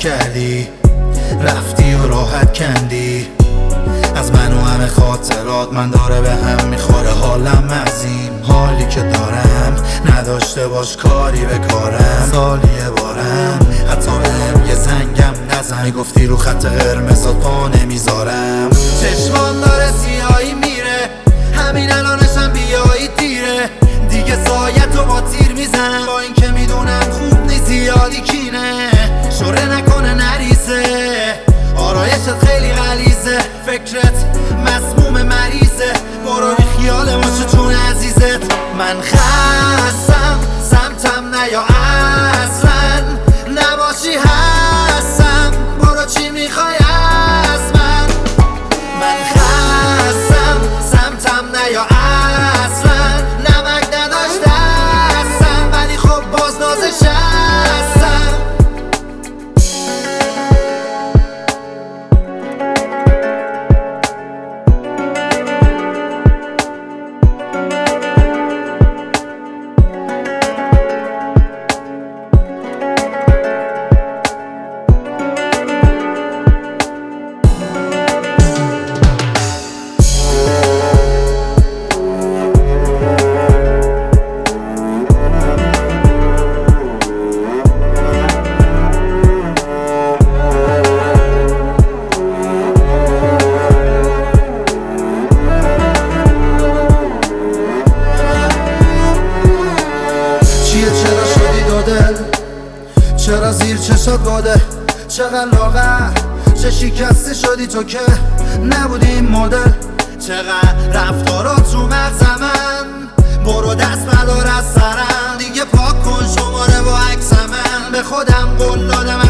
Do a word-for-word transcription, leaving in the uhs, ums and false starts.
کردی، رفتی و راحت کندی از من و همه خاطرات. من داره به هم میخوره حالم از این حالی که دارم، نداشته باش کاری به کارم. سالیه بارم حتی بهم یه زنگم نزن، میگفتی رو خط قرمزات پا نمیذارم. چشمان داره سیاهی میره، همین الانشم بیایی دیره. دیگه سایت رو با تیر میزنم، با این که میدونم خوب نیست زیادی کینه. شوره نکنه نریزه، آرایشت خیلی غلیظه، فکرت مسموم مریضه. برو بی خیال باشه چون عزیزت. من خستم سمتم نیا اصلا، نباشی هستم. برو چی میخوای از من؟ من خستم سمتم نیا اصلا، نمک نداشته هستم ولی خب باز نازش هستم. چرا زیر چشات باده، چقدر لاغر، چه شکسته شدی تو که نبودی این مدل. چقدر رفتارات رو مغز من، برو دست بدار از سرم. دیگه پاک کن شماره با عکس من، به خودم قول دادم